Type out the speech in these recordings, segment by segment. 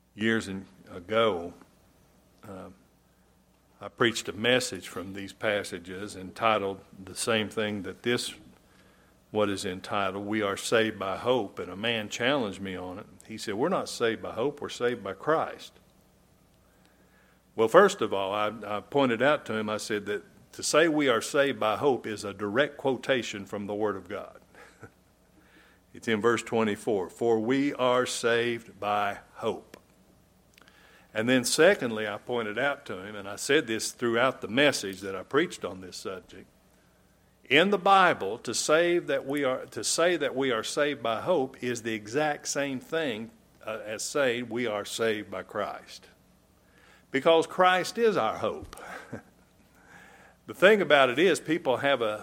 Years ago, I preached a message from these passages entitled the same thing that this what is entitled, We Are Saved by Hope, and a man challenged me on it. He said, we're not saved by hope, we're saved by Christ. Well, first of all, I pointed out to him, I said that to say we are saved by hope is a direct quotation from the Word of God. It's in verse 24, for we are saved by hope. And then secondly, I pointed out to him, and I said this throughout the message that I preached on this subject, in the Bible, to say that we are saved by hope is the exact same thing as saying we are saved by Christ. Because Christ is our hope. The thing about it is people have a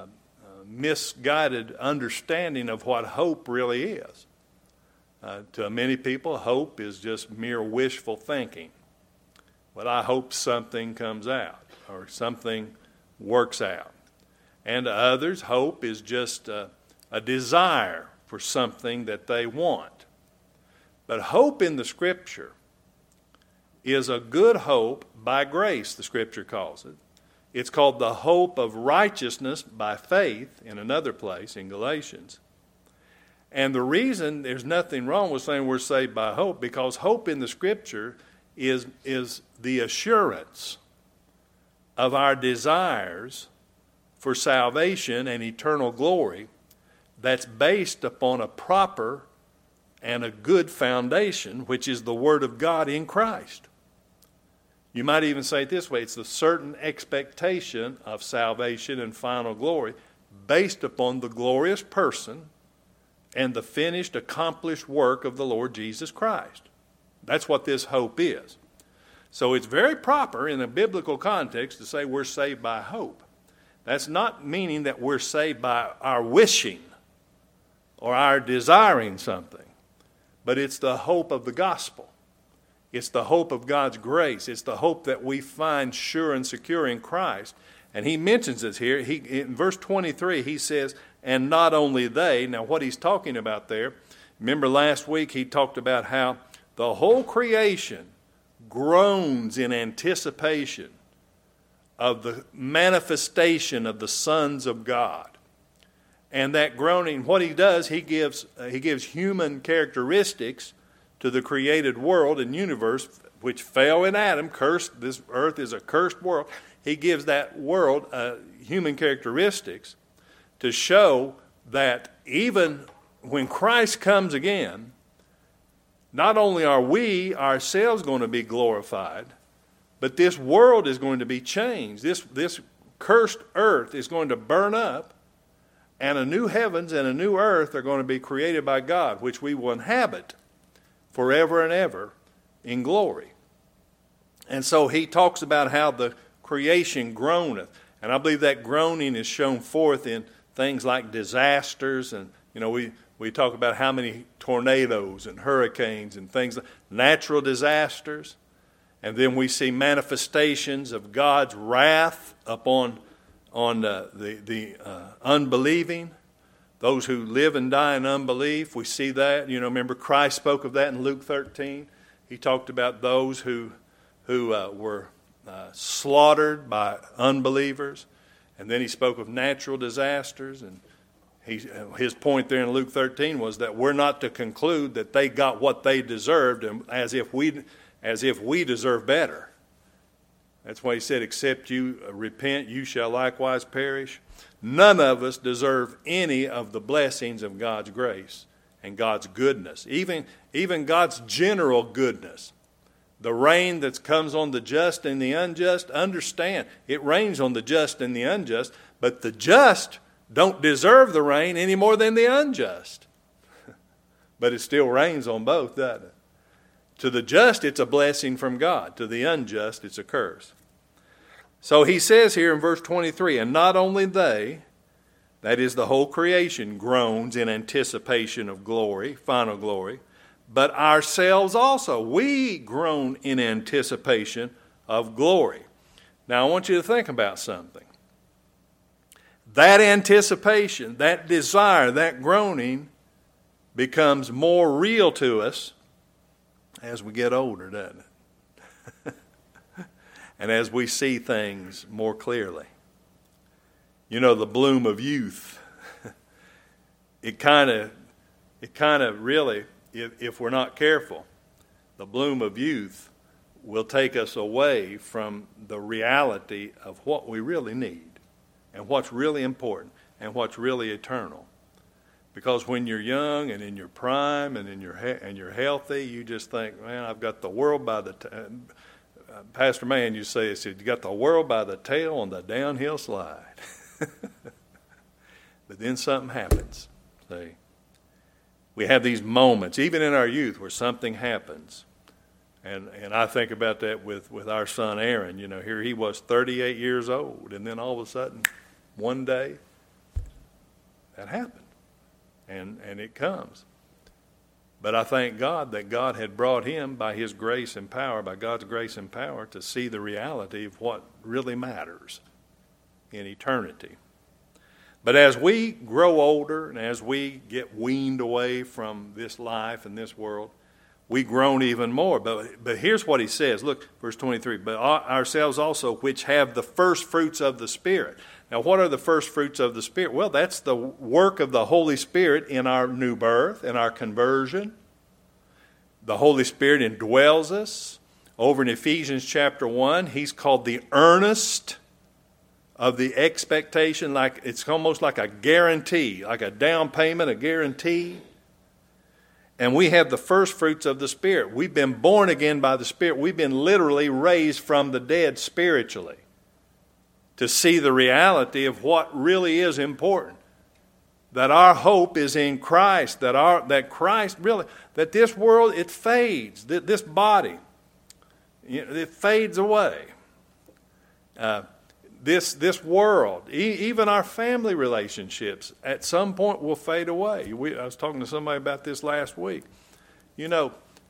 misguided understanding of what hope really is. To many people, hope is just mere wishful thinking. Well, I hope something comes out or something works out. And to others, hope is just a desire for something that they want. But hope in the Scripture is a good hope by grace, the Scripture calls it. It's called the hope of righteousness by faith in another place in Galatians. And the reason there's nothing wrong with saying we're saved by hope, because hope in the Scripture is the assurance of our desires for salvation and eternal glory that's based upon a proper and a good foundation, which is the Word of God in Christ. You might even say it this way, it's the certain expectation of salvation and final glory based upon the glorious person and the finished, accomplished work of the Lord Jesus Christ. That's what this hope is. So it's very proper in a biblical context to say we're saved by hope. That's not meaning that we're saved by our wishing or our desiring something, but it's the hope of the gospel. It's the hope of God's grace. It's the hope that we find sure and secure in Christ. And he mentions this here. In verse 23, he says, and not only they. Now, what he's talking about there, remember last week he talked about how the whole creation groans in anticipation of the manifestation of the sons of God. And that groaning, what he does, he gives human characteristics to the created world and universe, which fell in Adam, cursed. This earth is a cursed world. He gives that world human characteristics to show that even when Christ comes again, not only are we ourselves going to be glorified, but this world is going to be changed. This cursed earth is going to burn up, and a new heavens and a new earth are going to be created by God, which we will inhabit forever and ever in glory. And so he talks about how the creation groaneth. And I believe that groaning is shown forth in things like disasters. And, we talk about how many tornadoes and hurricanes and things, natural disasters. And then we see manifestations of God's wrath upon the unbelieving, those who live and die in unbelief. We see that. Remember Christ spoke of that in Luke 13. He talked about those who were slaughtered by unbelievers. And then he spoke of natural disasters. And his point there in Luke 13 was that we're not to conclude that they got what they deserved, and as if we deserve better. That's why he said, except you repent, you shall likewise perish. None of us deserve any of the blessings of God's grace and God's goodness, even God's general goodness. The rain that comes on the just and the unjust, understand, it rains on the just and the unjust, but the just don't deserve the rain any more than the unjust. But it still rains on both, doesn't it? To the just, it's a blessing from God. To the unjust, it's a curse. So he says here in verse 23, and not only they, that is the whole creation, groans in anticipation of glory, final glory, but ourselves also, we groan in anticipation of glory. Now I want you to think about something. That anticipation, that desire, that groaning becomes more real to us as we get older, doesn't it? And as we see things more clearly. You know, the bloom of youth, it kind of really, if we're not careful, the bloom of youth will take us away from the reality of what we really need and what's really important and what's really eternal. Because when you're young and in your prime and you're healthy, you just think, man, I've got the world by the Pastor Mann, you say, you got the world by the tail on the downhill slide. But then something happens. See, we have these moments, even in our youth, where something happens. And I think about that with our son Aaron. You know, here he was 38 years old, and then all of a sudden, one day, that happened. And it comes. But I thank God that God had brought him by His grace and power, by God's grace and power, to see the reality of what really matters in eternity. But as we grow older and as we get weaned away from this life and this world, we groan even more. But here's what he says. Look, verse 23. But ourselves also, which have the first fruits of the Spirit. Now, what are the first fruits of the Spirit? Well, that's the work of the Holy Spirit in our new birth, in our conversion. The Holy Spirit indwells us. Over in Ephesians chapter 1, He's called the earnest of the expectation. Like it's almost like a guarantee, like a down payment, a guarantee. And we have the first fruits of the Spirit. We've been born again by the Spirit. We've been literally raised from the dead spiritually to see the reality of what really is important. That our hope is in Christ. That Christ really, that this world, it fades. This body, it fades away. This world, even our family relationships, at some point will fade away. I was talking to somebody about this last week. We're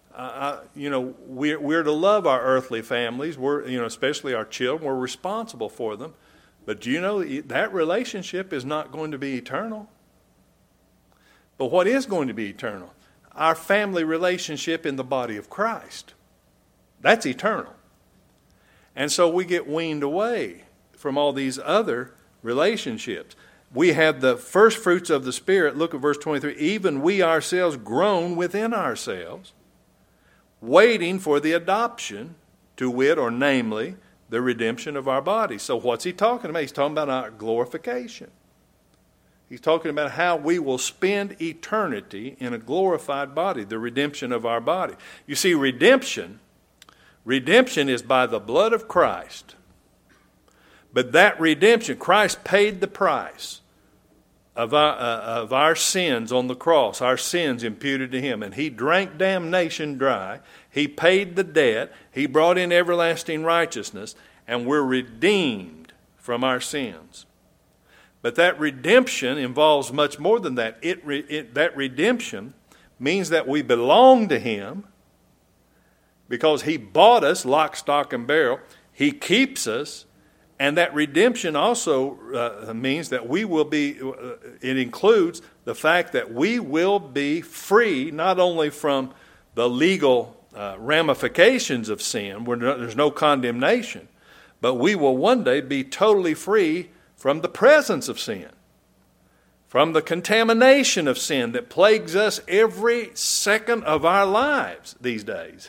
to love our earthly families. Especially our children. We're responsible for them. But do you know that relationship is not going to be eternal? But what is going to be eternal? Our family relationship in the body of Christ. That's eternal. And so we get weaned away from all these other relationships. We have the first fruits of the Spirit. Look at verse 23. Even we ourselves groan within ourselves, waiting for the adoption, to wit, or namely, the redemption of our body. So what's he talking about? He's talking about our glorification. He's talking about how we will spend eternity in a glorified body, the redemption of our body. You see, redemption is by the blood of Christ. But that redemption, Christ paid the price of our sins on the cross, our sins imputed to Him. And He drank damnation dry. He paid the debt. He brought in everlasting righteousness. And we're redeemed from our sins. But that redemption involves much more than that. That redemption means that we belong to Him because He bought us lock, stock, and barrel. He keeps us. And that redemption also means that we will be, it includes the fact that we will be free not only from the legal ramifications of sin, where there's no condemnation, but we will one day be totally free from the presence of sin, from the contamination of sin that plagues us every second of our lives these days.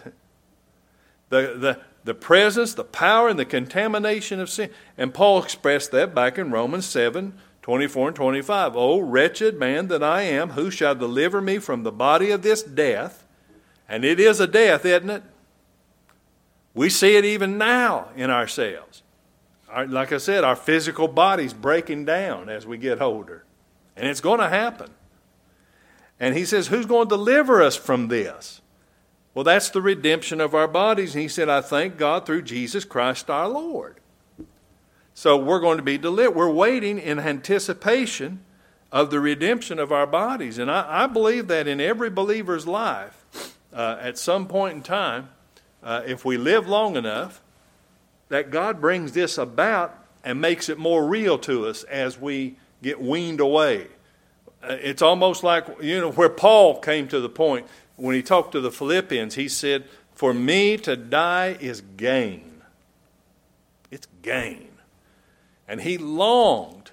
The presence, the power, and the contamination of sin. And Paul expressed that back in Romans 7:24 and 25. O wretched man that I am, who shall deliver me from the body of this death? And it is a death, isn't it? We see it even now in ourselves. Like I said, our physical body's breaking down as we get older. And it's going to happen. And he says, who's going to deliver us from this? Well, that's the redemption of our bodies. And he said, I thank God through Jesus Christ our Lord. So we're going to be delivered. We're waiting in anticipation of the redemption of our bodies. And I believe that in every believer's life, at some point in time, if we live long enough, that God brings this about and makes it more real to us as we get weaned away. It's almost like, where Paul came to the point when he talked to the Philippians, he said, "For me to die is gain." It's gain. And he longed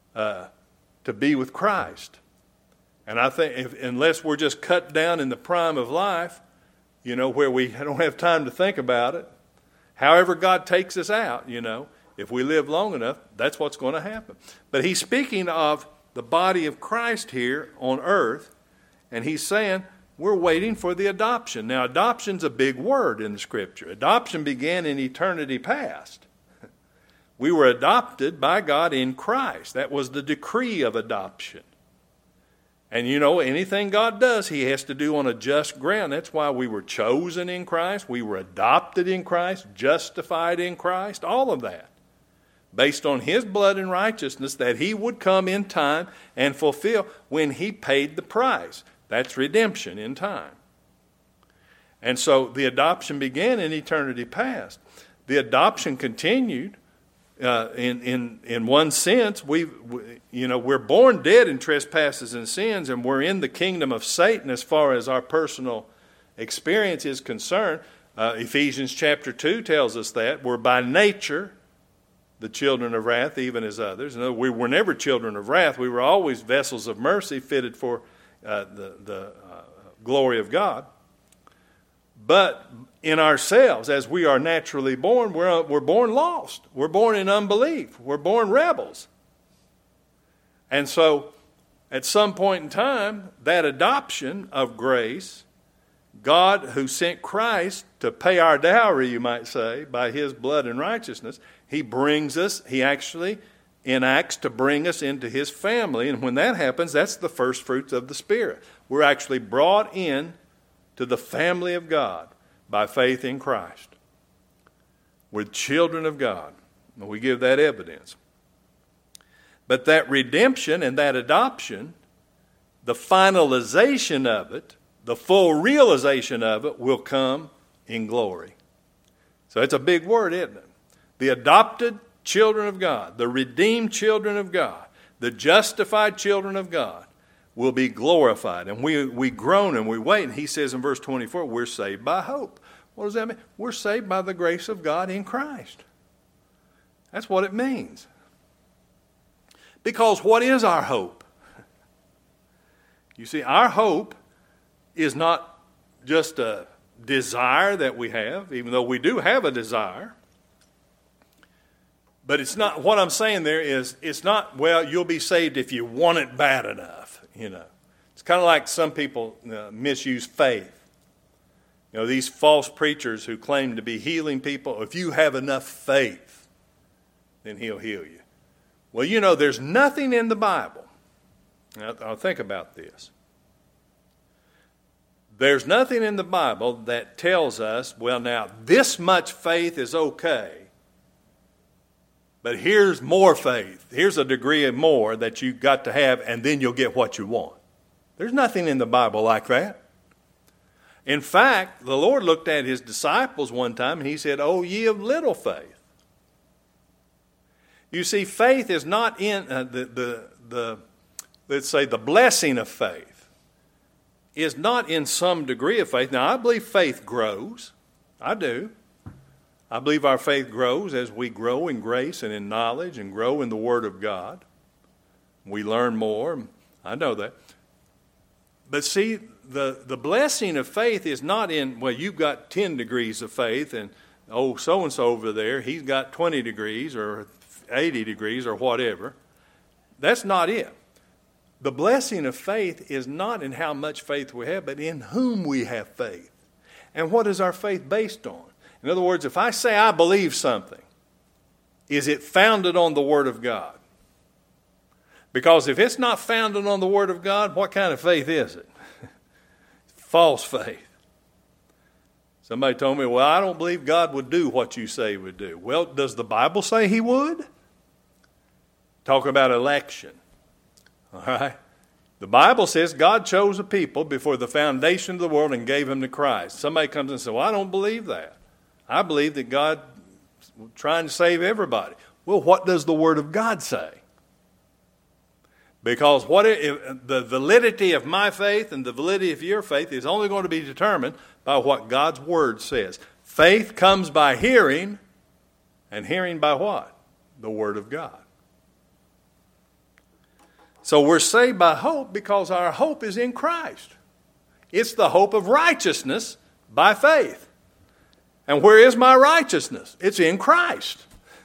to be with Christ. And I think unless we're just cut down in the prime of life, where we don't have time to think about it, however God takes us out, if we live long enough, that's what's going to happen. But he's speaking of the body of Christ here on earth, and he's saying we're waiting for the adoption. Now, adoption's a big word in the Scripture. Adoption began in eternity past. We were adopted by God in Christ. That was the decree of adoption. And anything God does, he has to do on a just ground. That's why we were chosen in Christ. We were adopted in Christ, justified in Christ, all of that. Based on his blood and righteousness that he would come in time and fulfill when he paid the price. That's redemption in time. And so the adoption began in eternity past. The adoption continued. In one sense, we're born dead in trespasses and sins, and we're in the kingdom of Satan as far as our personal experience is concerned. Ephesians chapter 2 tells us that we're by nature the children of wrath, even as others. In other words, we were never children of wrath. We were always vessels of mercy, fitted for the glory of God. But in ourselves, as we are naturally born, we're born lost. We're born in unbelief. We're born rebels. And so, at some point in time, that adoption of grace, God who sent Christ to pay our dowry, you might say, by his blood and righteousness, he actually enacts to bring us into his family. And when that happens, that's the first fruits of the Spirit. We're actually brought in to the family of God by faith in Christ. We're children of God. And we give that evidence. But that redemption and that adoption, the finalization of it, the full realization of it will come in glory. So it's a big word, isn't it? The adopted children of God, the redeemed children of God, the justified children of God will be glorified. And we groan and we wait. And he says in verse 24, we're saved by hope. What does that mean? We're saved by the grace of God in Christ. That's what it means. Because what is our hope? You see, our hope is not just a desire that we have, even though we do have a desire. But it's not, what I'm saying there is, it's not, well, you'll be saved if you want it bad enough, It's kind of like some people misuse faith. These false preachers who claim to be healing people, if you have enough faith, then he'll heal you. Well, there's nothing in the Bible. Now, I'll think about this. There's nothing in the Bible that tells us, well, now, this much faith is okay, but here's more faith. Here's a degree of more that you've got to have, and then you'll get what you want. There's nothing in the Bible like that. In fact, the Lord looked at his disciples one time, and he said, "Oh, ye of little faith." You see, faith is not in let's say, the blessing of faith is not in some degree of faith. Now, I believe faith grows. I do. I believe our faith grows as we grow in grace and in knowledge and grow in the Word of God. We learn more. I know that. But see, the blessing of faith is not in, well, you've got 10 degrees of faith and, oh, so-and-so over there, he's got 20 degrees or 80 degrees or whatever. That's not it. The blessing of faith is not in how much faith we have, but in whom we have faith. And what is our faith based on? In other words, if I say I believe something, is it founded on the Word of God? Because if it's not founded on the Word of God, what kind of faith is it? False faith. Somebody told me, well, I don't believe God would do what you say he would do. Well, does the Bible say he would? Talk about election. All right? The Bible says God chose a people before the foundation of the world and gave them to Christ. Somebody comes and says, well, I don't believe that. I believe that God is trying to save everybody. Well, what does the Word of God say? Because the validity of my faith and the validity of your faith is only going to be determined by what God's Word says. Faith comes by hearing, and hearing by what? The Word of God. So we're saved by hope because our hope is in Christ. It's the hope of righteousness by faith. And where is my righteousness? It's in Christ.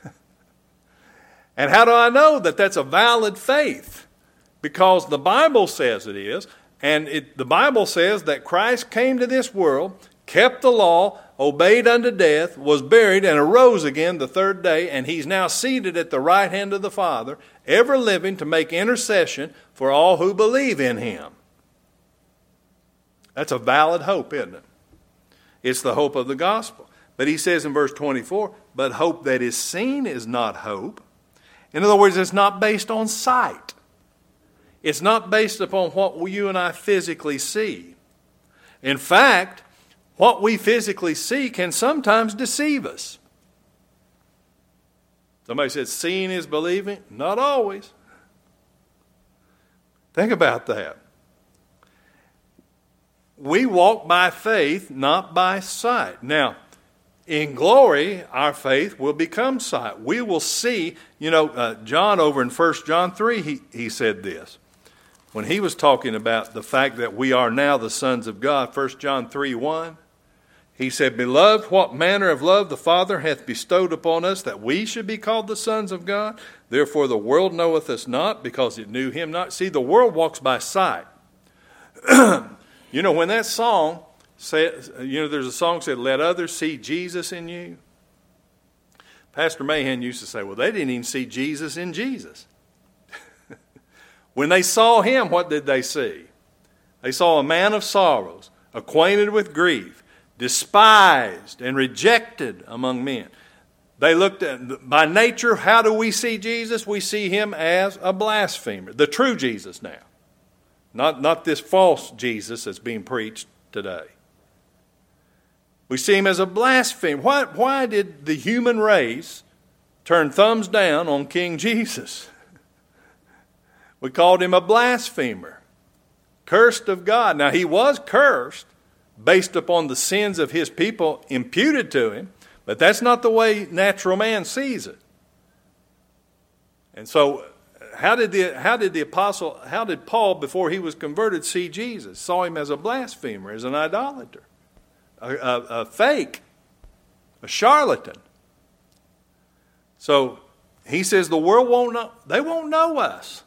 And how do I know that that's a valid faith? Because the Bible says it is. And the Bible says that Christ came to this world, kept the law, obeyed unto death, was buried, and arose again the third day. And he's now seated at the right hand of the Father, ever living to make intercession for all who believe in him. That's a valid hope, isn't it? It's the hope of the gospel. But he says in verse 24, but hope that is seen is not hope. In other words, it's not based on sight. It's not based upon what you and I physically see. In fact, what we physically see can sometimes deceive us. Somebody said, seeing is believing. Not always. Think about that. We walk by faith, not by sight. Now, in glory, our faith will become sight. We will see, John over in 1 John 3, he said this. When he was talking about the fact that we are now the sons of God, 1 John 3:1, he said, Beloved, what manner of love the Father hath bestowed upon us, that we should be called the sons of God? Therefore the world knoweth us not, because it knew him not. See, the world walks by sight. When that song says, there's a song that said, let others see Jesus in you. Pastor Mahan used to say, well, they didn't even see Jesus in Jesus. When they saw him, what did they see? They saw a man of sorrows, acquainted with grief, despised and rejected among men. They looked at, by nature, how do we see Jesus? We see him as a blasphemer, the true Jesus now. Not this false Jesus that's being preached today. We see him as a blasphemer. Why did the human race turn thumbs down on King Jesus? We called him a blasphemer, cursed of God. Now, he was cursed based upon the sins of his people imputed to him, but that's not the way natural man sees it. And so, how did Paul, before he was converted, see Jesus? Saw him as a blasphemer, as an idolater, a fake, a charlatan. So he says the world won't know. They won't know us.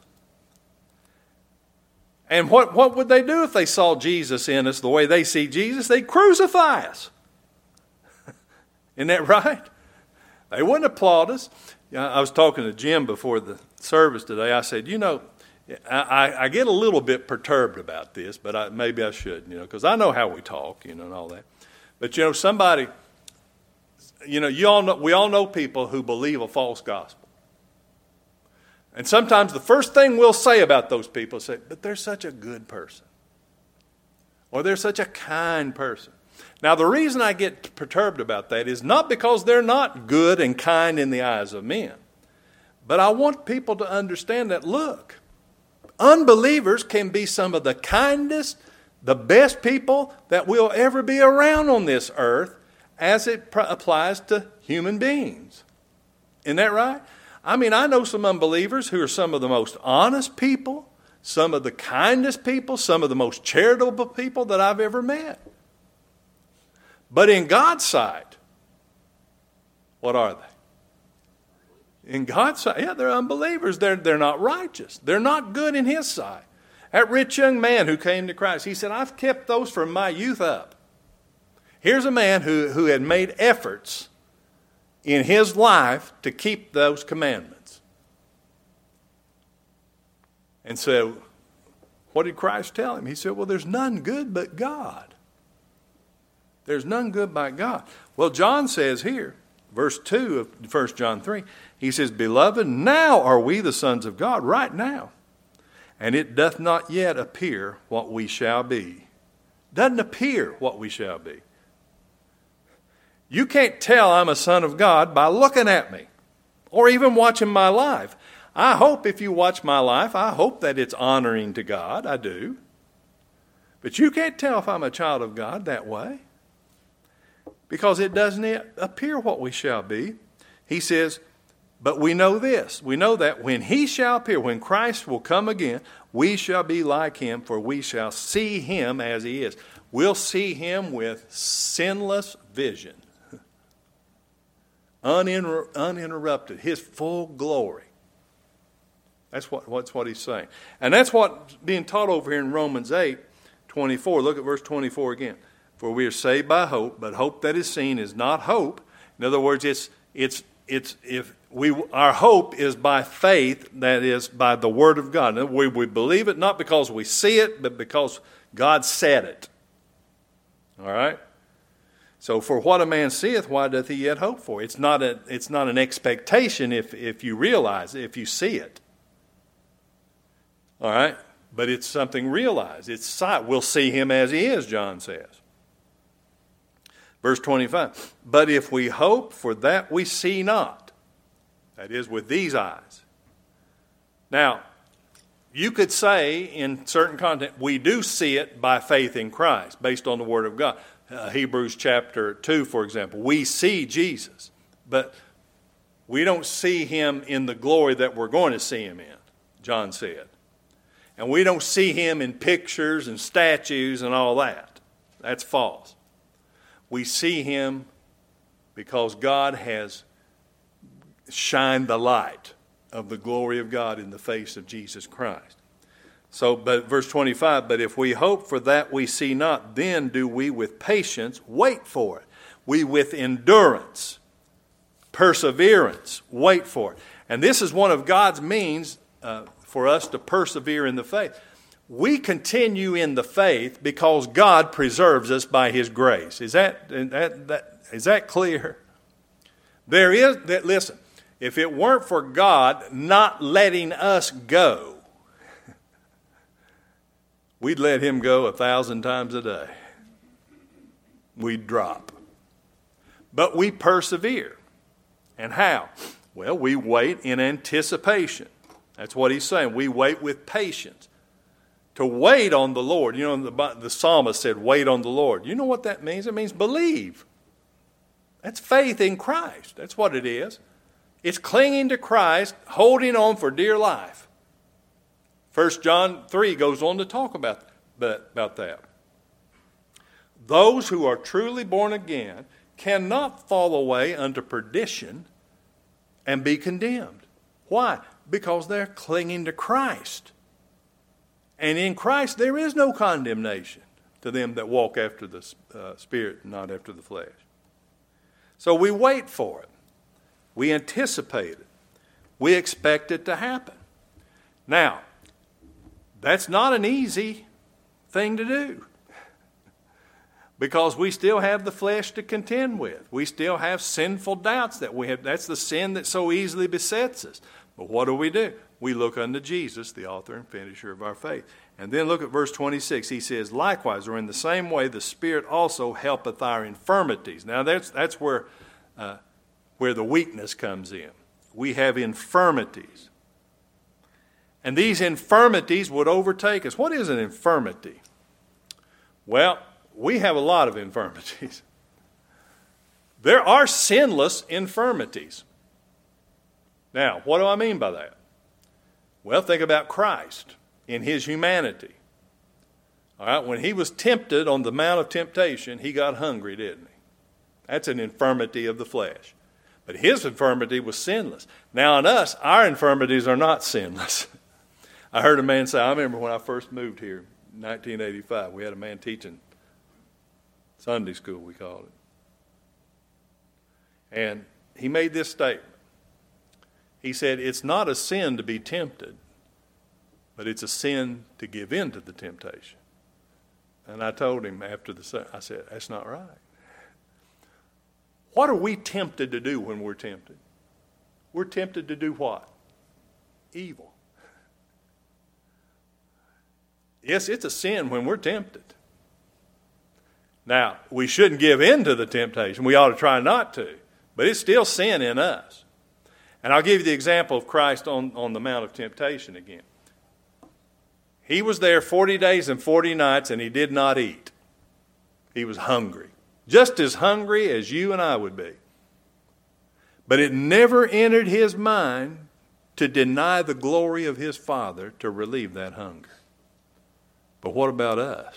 And what would they do if they saw Jesus in us the way they see Jesus? They'd crucify us. Isn't that right? They wouldn't applaud us. I was talking to Jim before the service today. I said, I get a little bit perturbed about this, but maybe I should, because I know how we talk, and all that. But, somebody, we all know people who believe a false gospel. And sometimes the first thing we'll say about those people is say, but they're such a good person. Or they're such a kind person. Now, the reason I get perturbed about that is not because they're not good and kind in the eyes of men. But I want people to understand that, look, unbelievers can be some of the kindest, the best people that we'll ever be around on this earth as it applies to human beings. Isn't that right? I know some unbelievers who are some of the most honest people, some of the kindest people, some of the most charitable people that I've ever met. But in God's sight, what are they? In God's sight, they're unbelievers. They're not righteous. They're not good in his sight. That rich young man who came to Christ, he said, I've kept those from my youth up. Here's a man who had made efforts in his life to keep those commandments. And so, what did Christ tell him? He said, well, there's none good but God. There's none good but God. Well, John says here, verse 2 of 1 John 3, he says, Beloved, now are we the sons of God, right now. And it doth not yet appear what we shall be. Doesn't appear what we shall be. You can't tell I'm a son of God by looking at me or even watching my life. I hope if you watch my life, I hope that it's honoring to God. I do. But you can't tell if I'm a child of God that way, because it doesn't appear what we shall be. He says, but we know this. We know that when he shall appear, when Christ will come again, we shall be like him, for we shall see him as he is. We'll see him with sinless vision, uninterrupted, his full glory. That's what he's saying. And that's what's being taught over here in Romans 8:24. Look at verse 24 again. For we are saved by hope, but hope that is seen is not hope. In other words, our hope is by faith, that is by the Word of God. We believe it not because we see it, but because God said it. All right? So for what a man seeth, why doth he yet hope for? It's not an expectation if you realize it, if you see it. All right? But it's something realized. It's sight. We'll see him as he is, John says. Verse 25, but if we hope for that we see not, that is, with these eyes. Now, you could say in certain content, we do see it by faith in Christ, based on the Word of God. Hebrews chapter 2, for example, we see Jesus, but we don't see him in the glory that we're going to see him in, John said. And we don't see him in pictures and statues and all that. That's false. We see him because God has shined the light of the glory of God in the face of Jesus Christ. So, but verse 25, but if we hope for that we see not, then do we with patience wait for it. We with endurance, perseverance, wait for it. And this is one of God's means for us to persevere in the faith. We continue in the faith because God preserves us by his grace. Is that clear? Listen, if it weren't for God not letting us go, we'd let him go 1,000 times a day. We'd drop. But we persevere. And how? Well, we wait in anticipation. That's what he's saying. We wait with patience. To wait on the Lord. You know, the psalmist said, wait on the Lord. You know what that means? It means believe. That's faith in Christ. That's what it is. It's clinging to Christ, holding on for dear life. 1 John 3 goes on to talk about that. Those who are truly born again cannot fall away unto perdition and be condemned. Why? Because they're clinging to Christ. And in Christ there is no condemnation to them that walk after the Spirit and not after the flesh. So we wait for it. We anticipate it. We expect it to happen. Now, that's not an easy thing to do, because we still have the flesh to contend with. We still have sinful doubts that we have. That's the sin that so easily besets us. But what do? We look unto Jesus, the author and finisher of our faith. And then look at verse 26. He says, likewise, or in the same way, the Spirit also helpeth our infirmities. Now that's where the weakness comes in. We have infirmities. And these infirmities would overtake us. What is an infirmity? Well, we have a lot of infirmities. There are sinless infirmities. Now, what do I mean by that? Well, think about Christ in his humanity. All right, when he was tempted on the Mount of Temptation, he got hungry, didn't he? That's an infirmity of the flesh. But his infirmity was sinless. Now in us, our infirmities are not sinless. I heard a man say, I remember when I first moved here in 1985, we had a man teaching Sunday school, we called it. And he made this statement. He said, it's not a sin to be tempted, but it's a sin to give in to the temptation. And I told him after I said, that's not right. What are we tempted to do when we're tempted? We're tempted to do what? Evil. Yes, it's a sin when we're tempted. Now, we shouldn't give in to the temptation. We ought to try not to. But it's still sin in us. And I'll give you the example of Christ on the Mount of Temptation again. He was there 40 days and 40 nights, and he did not eat. He was hungry, just as hungry as you and I would be. But it never entered his mind to deny the glory of his Father to relieve that hunger. But what about us?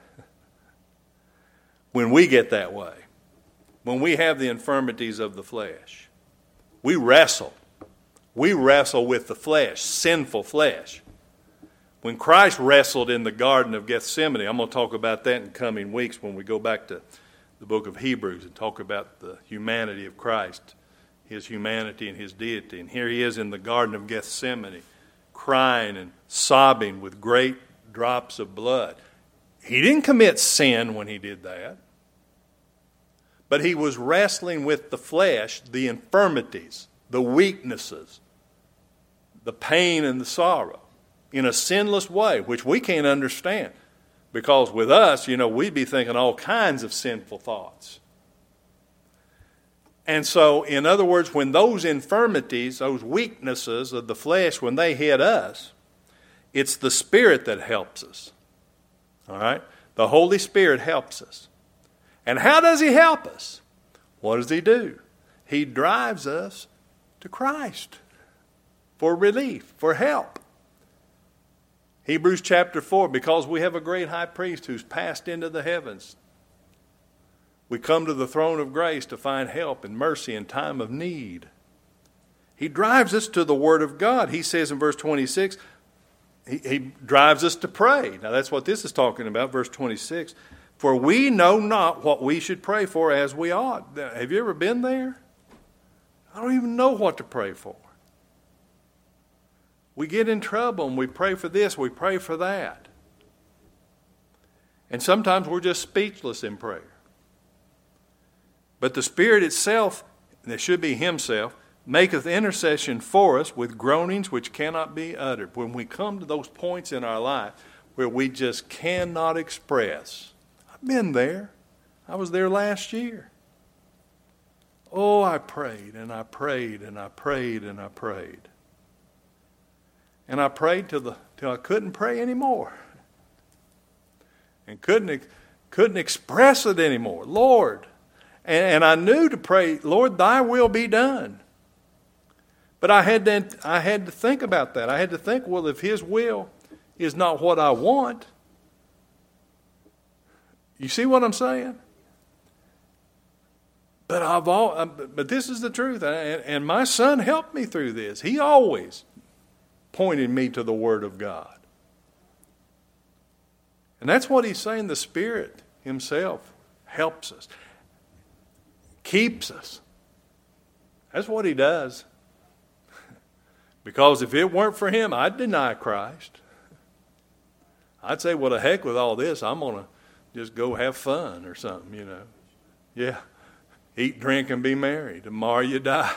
When we get that way, when we have the infirmities of the flesh, we wrestle. We wrestle with the flesh, sinful flesh. When Christ wrestled in the Garden of Gethsemane, I'm going to talk about that in coming weeks when we go back to the book of Hebrews and talk about the humanity of Christ, his humanity and his deity. And here he is in the Garden of Gethsemane, crying and sobbing with great drops of blood. He didn't commit sin when he did that. But he was wrestling with the flesh, the infirmities, the weaknesses, the pain and the sorrow in a sinless way, which we can't understand. Because with us, we'd be thinking all kinds of sinful thoughts. And so, in other words, when those infirmities, those weaknesses of the flesh, when they hit us, it's the Spirit that helps us. All right? The Holy Spirit helps us. And how does he help us? What does he do? He drives us to Christ for relief, for help. Hebrews chapter 4, because we have a great high priest who's passed into the heavens, we come to the throne of grace to find help and mercy in time of need. He drives us to the Word of God. He says in verse 26, he drives us to pray. Now that's what this is talking about, verse 26. For we know not what we should pray for as we ought. Have you ever been there? I don't even know what to pray for. We get in trouble and we pray for this, we pray for that. And sometimes we're just speechless in prayer. But the Spirit itself, that should be himself, maketh intercession for us with groanings which cannot be uttered. When we come to those points in our life where we just cannot express. I've been there. I was there last year. Oh, I prayed and I prayed and I prayed and I prayed. And I prayed till I couldn't pray anymore. And couldn't express it anymore. Lord. And I knew to pray, Lord, thy will be done. But I had to think about that. I had to think, well, if his will is not what I want. You see what I'm saying? But this is the truth. And my son helped me through this. He always pointed me to the Word of God. And that's what he's saying. The Spirit himself helps us. Keeps us. That's what he does. Because if it weren't for him, I'd deny Christ. I'd say, well, the heck with all this. I'm going to just go have fun or something, Yeah. Eat, drink, and be merry. Tomorrow you die.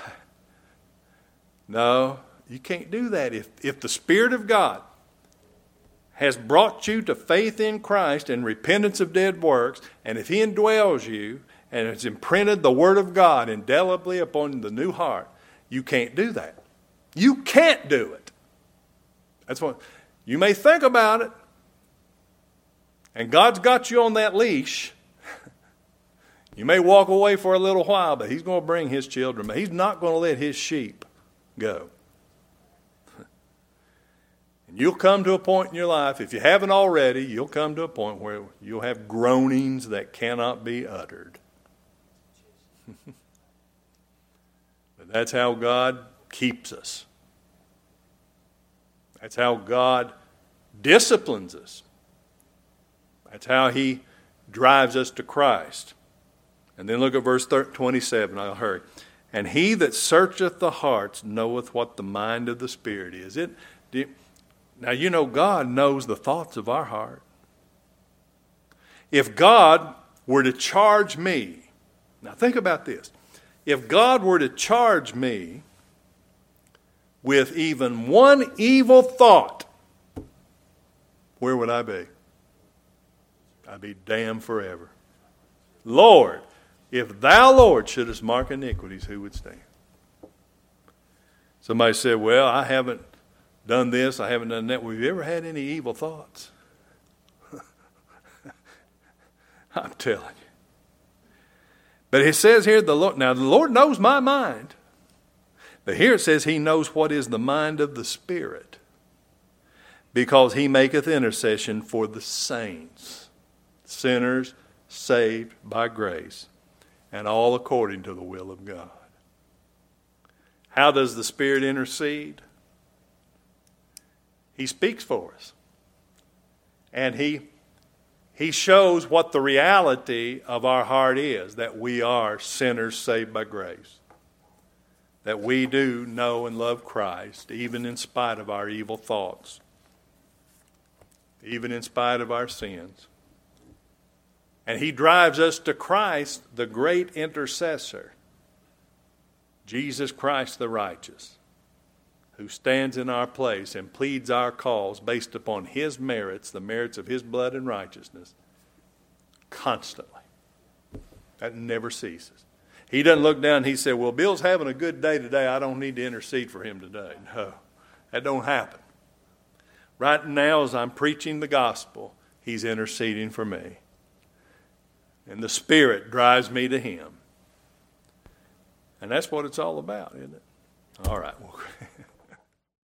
No, you can't do that. If the Spirit of God has brought you to faith in Christ and repentance of dead works, and if he indwells you and has imprinted the Word of God indelibly upon the new heart, you can't do that. You can't do it. That's what you may think about it. And God's got you on that leash. You may walk away for a little while, but he's going to bring his children. But he's not going to let his sheep go. And you'll come to a point in your life, if you haven't already, you'll come to a point where you'll have groanings that cannot be uttered. But that's how God keeps us. That's how God disciplines us. That's how he drives us to Christ. And then look at verse 27. I'll hurry. And he that searcheth the hearts knoweth what the mind of the Spirit is. Now, God knows the thoughts of our heart. If God were to charge me, now think about this. If God were to charge me with even one evil thought, where would I be? I'd be damned forever. Lord, if thou, Lord, shouldest mark iniquities, who would stand? Somebody said, well, I haven't done this, I haven't done that. Well, have you ever had any evil thoughts? I'm telling you. But it says here, the Lord knows my mind. But here it says he knows what is the mind of the Spirit, because he maketh intercession for the saints, sinners saved by grace, and all according to the will of God. How does the Spirit intercede? He speaks for us. And he shows what the reality of our heart is, that we are sinners saved by grace. That we do know and love Christ, even in spite of our evil thoughts, even in spite of our sins. And he drives us to Christ, the great intercessor, Jesus Christ the righteous, who stands in our place and pleads our cause based upon his merits, the merits of his blood and righteousness, constantly. That never ceases. He doesn't look down and he said, well, Bill's having a good day today. I don't need to intercede for him today. No, that don't happen. Right now, as I'm preaching the gospel, he's interceding for me. And the Spirit drives me to him. And that's what it's all about, isn't it? All right.